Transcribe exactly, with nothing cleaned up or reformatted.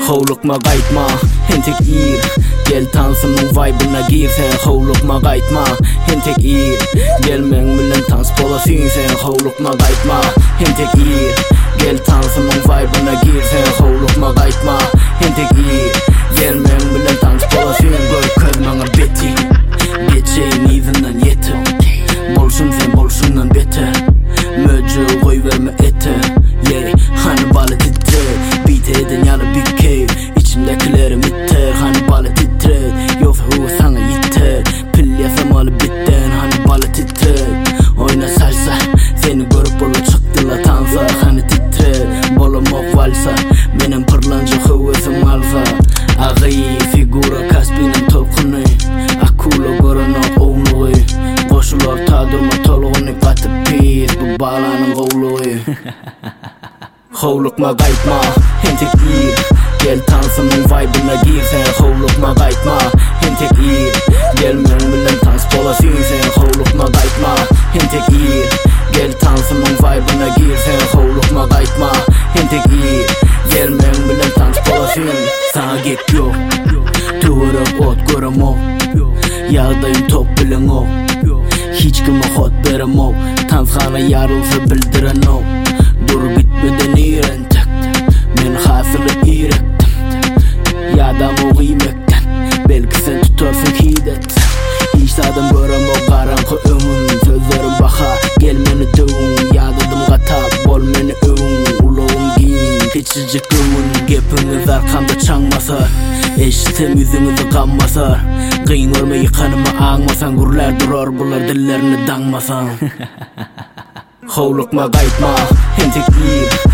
Hovlukma qaytma, hentek ir Gel tansımın vibe'ına gir sen Hovlukma qaytma, hentek ir Gel men bilen tans bolasın sen Hovlukma qaytma, hentek ir Gel tansımın vibe'ına gir sen Hovlukma qaytma, hentek ir Gel men bilen tans bolasın Göy köz bana beti Geçeyim izinden yeter Bolsun sen bolsundan beter Möcü koy verme eter Yeah, hani balı titrer Beat eden yalı big cave İçimdekilerim iter Hani balı titrer Yoksa huva sana yeter Pil yasamalı bitten Hani balı titrer Oyna salsa Seni görüp bolu çıktıla tansa Hani titrer Bolu mok valsa Menem pırlancı huvasım alsa Ağayı figura kasbinin tolkunu Akula görünü oğluğu Koşulur tadırma tolğunu Katıp pis bu bağlanın oğluğu Hovlukma qaytma, hentek ir Gel tansımın vibe'ına gir sen Hovlukma qaytma, hentek ir Gel men bilen tans bolasın sen Hovlukma qaytma, hentek ir Gel tansımın vibe'ına gir sen Hovlukma qaytma, hentek ir Gel men bilen tans bolasın Sana gek yok Tuvırıp ot görem o Yağdayım top bilen o Hiç kime hot berem o Tansxana yarılsa bildiren o Dur bitmeden iğrentek Men hasılı iğrektim Yadam o giymekten Belki sen tutarsın hidet Hiç adam görem o karanqı ömün Sözlerim baka gel meni dövün Yadadım gatap bol meni övün Uloğum giyin Keçicik ömün Gepiniz arkamda çangmasar Eşitsem yüzünüzü kanmasar Kıyın örmeyi kanıma ağmasan Gürler durar bular dillerini dangmasan Hovlukma qaytma, hentek ir